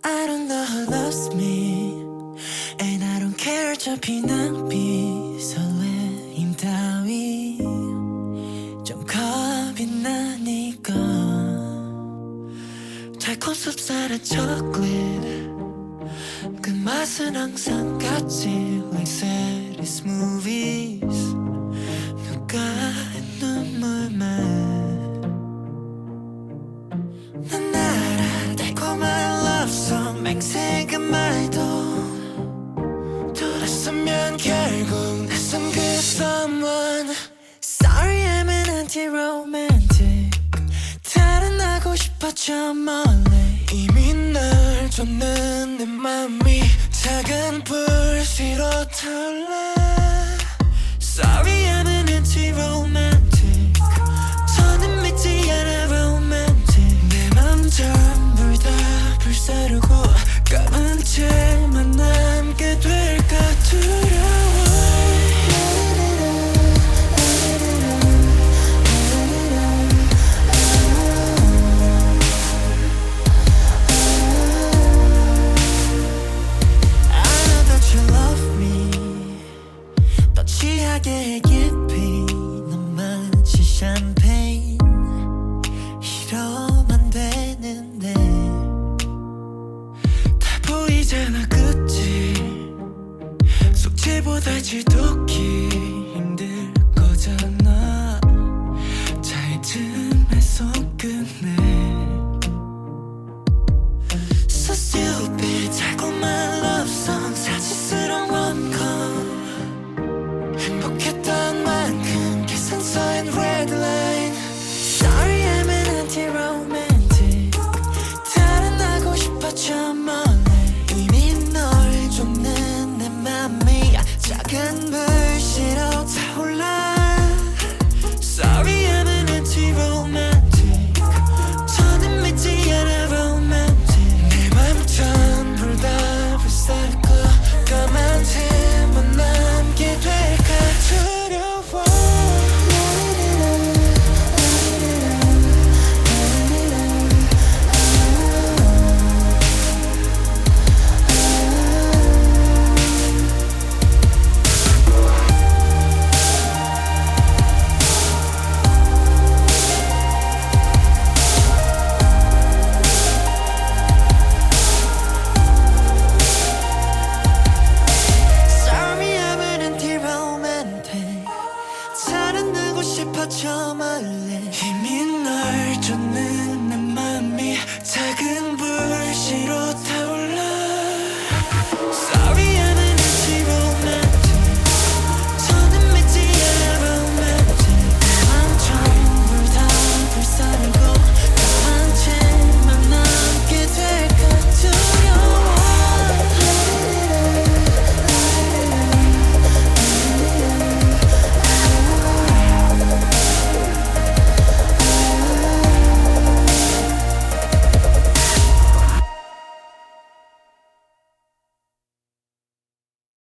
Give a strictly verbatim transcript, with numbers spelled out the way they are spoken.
I don't know who loves me And I don't care 어차피 낭비 설레임 따위 좀 겁이 나니까 달콤 쌉쌀한 초콜릿 그 맛은 항상 같지 Like series movies 누가의 눈물만 난 알아 달콤한 love song 맹세가 말도 돌았으면 결국 낯선 그 someone Sorry I'm an anti-romantic 달아나고 싶어 저 멀리 이미 널 줬는 내 맘이 작은 불씨로 타올라 Sorry I'm an anti-romantic 저는 믿지 않아 romantic 내 맘 전부 다 불사르고 감은 채만 남게 될까 두려워 취하게 깊이 넌 마치 샴페인 이러면 되는데 다 보이잖아 그치 속죄보다 지독히